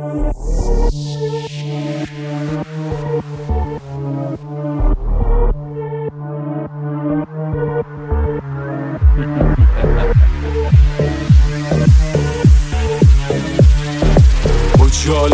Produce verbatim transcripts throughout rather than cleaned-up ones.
مجال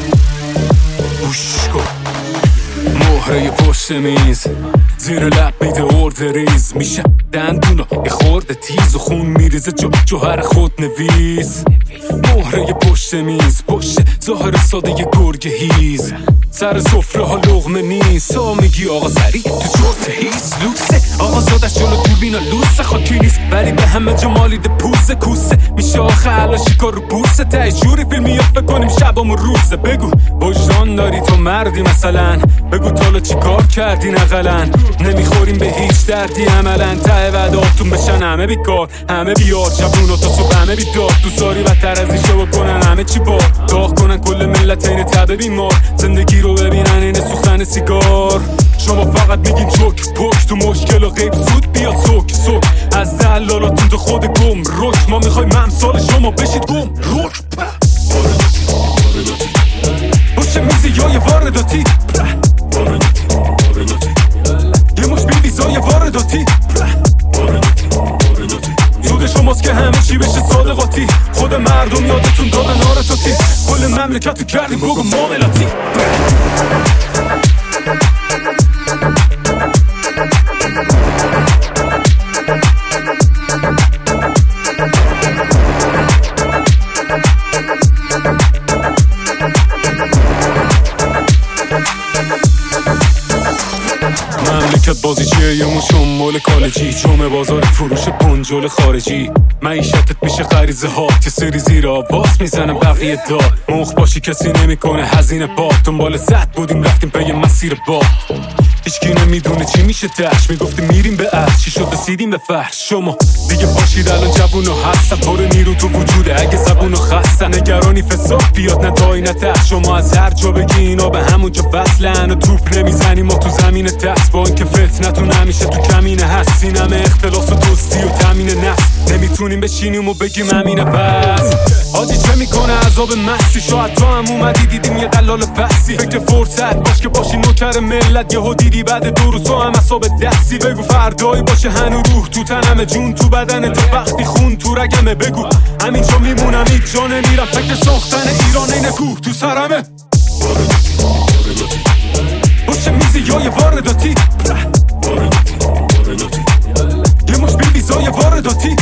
گوش کن، مهره پشت میز، زیر لب میده ارد ریز، میشه دندونا یه خورده تیز و خون میریزه جو جوهر خود نویز. مهره پشت میز، پشت ظاهر ساده یه گرگ هیز، سر سفره ها لغمه نیست. ها میگی آقا سری تو چرت هیست لوکسه، آقا زادش جلو دوربینا لوسه، خاکی نیست ولی به همه جا مالید پوسه کوسه، میشه آخه حالا شکار رو بوسه. تای جوری فیلمی یا فکر کنیم شبام و روزه. بگو وجدان داری تو مردی مثلا، بگو تالا چی کار کردی نقلن، نمیخوریم به هیچ دردی عملا. ته وعداتون بشن همه بیکار، همه بیار شبون و تا صبح همه بیدار. دوست داری بدتر از ایشه بکنن همه چی بار، داغ کنن کل ملت این تبه بیمار، زندگی رو ببینن این سوزن سیگار. شما فقط میگین چوک پوک، تو مشکل و غیب زود بیاد سوک سوک. از دلالاتون تو خود گم رک، ما میخوایم امثال شما بشید گم رک. پشت میزی یا یه وارداتی، یه مش بی ویزای وارداتی. سود شماست که همه چی بشه صادقاتی، خود مردم یادتون دادن آرتاتی، کل مملکت تو کردیم بگو معاملاتی. مملکت بازی چیه یه موشون مال کالجی، چوم بازار فروش پنجول خارجی. معیشتت میشه غریزه ها، که سری زیر آواز میزنه بقیه دار. مخ باشی کسی نمیکنه هزینه باد، دنبال زد بودیم رفتیم پی مسیر باد. هیچکی نمیدونه چی میشه تش، میگفتیم میریم به عرش، چی شد رسیدیم به فرش. شما دیگه باشید الان جوون و هستن، پر نیرو تو وجوده اگه زبون و خستن. نگرانی فساد بیاد نه تایی نه تش، شما از هر جا بگی اینا به همونجا وصلن. و توپ نمیزنیم ما تو زمین دست، با اینکه فتنتون همیشه تو کمینه هست. این همه اختلاس و دوستی و تامین نفس، نمیتونیم بشینیم و بگیم همینه بس. حاجی چه میکنه عذاب مستی، شاید تو هم اومدی دیدیم یه دلال فسی. فکر فرصت باش که باشی نوکر ملت، یهو دیدی بعد دو روز تو هم حساب دستی. بگو فردایی باشه هنو روح تو تنمه، جون تو بدن تو وقتی خون تو رگمه. بگو همینجا میمونم هیچ جا نمیرم، فکر ساختن ایران این کوه تو سرمه. پشت میزی یا یه وارداتی، یه مش بی ویزای وارداتی.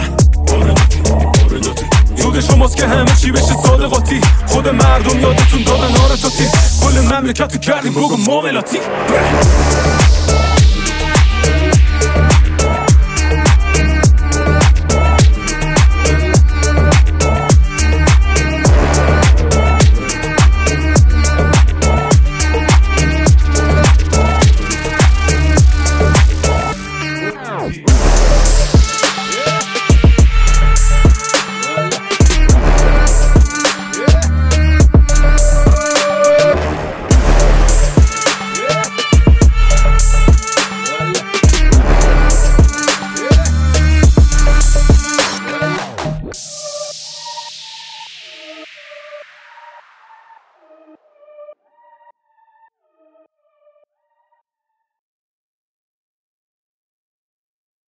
سود شماست که همه چی بشه صادقاتی، خود مردم یادتون دادن آرتاتی، کل مملکت تو کردیم بگو معاملاتی.